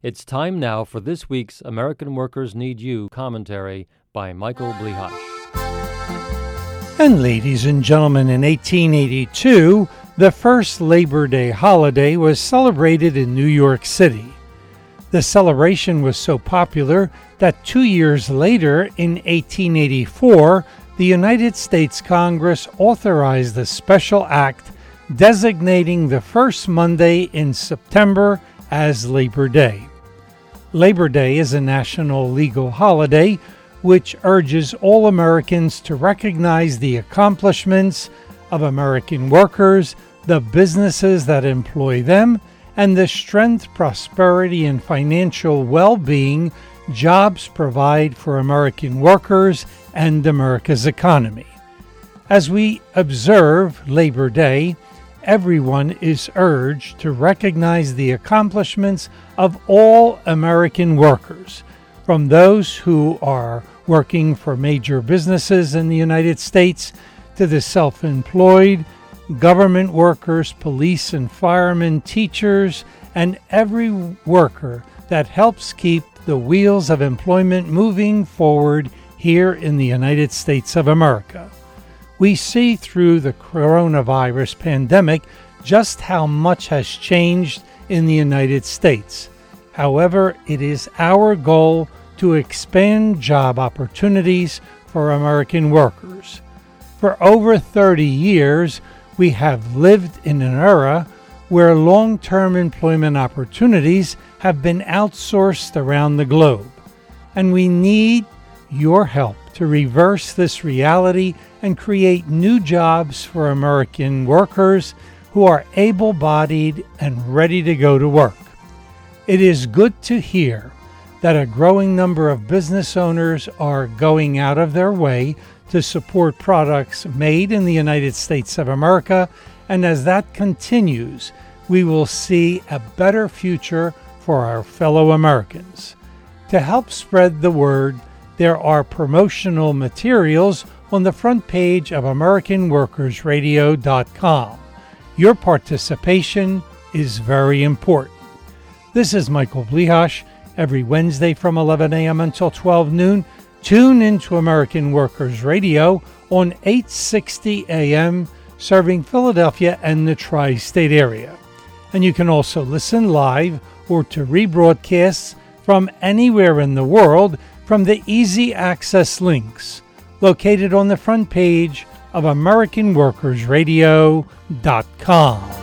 It's time now for this week's American Workers Need You commentary by Michael Blihash. And ladies and gentlemen, in 1882, the first Labor Day holiday was celebrated in New York City. The celebration was so popular that 2 years later, in 1884, the United States Congress authorized a special act designating the first Monday in September as Labor Day. Labor Day is a national legal holiday which urges all Americans to recognize the accomplishments of American workers, the businesses that employ them, and the strength, prosperity, and financial well-being jobs provide for American workers and America's economy. As we observe Labor Day, everyone is urged to recognize the accomplishments of all American workers, from those who are working for major businesses in the United States to the self-employed, government workers, police and firemen, teachers, and every worker that helps keep the wheels of employment moving forward here in the United States of America. We see through the coronavirus pandemic just how much has changed in the United States. However, it is our goal to expand job opportunities for American workers. For over 30 years, we have lived in an era where long-term employment opportunities have been outsourced around the globe, and we need your help to reverse this reality and create new jobs for American workers who are able-bodied and ready to go to work. It is good to hear that a growing number of business owners are going out of their way to support products made in the United States of America, and as that continues, we will see a better future for our fellow Americans. To help spread the word, there are promotional materials on the front page of AmericanWorkersRadio.com. Your participation is very important. This is Michael Blihash. Every Wednesday from 11 a.m. until 12 noon, tune into American Workers Radio on 860 a.m., serving Philadelphia and the tri-state area. And you can also listen live or to rebroadcasts from anywhere in the world from the easy access links located on the front page of AmericanWorkersRadio.com.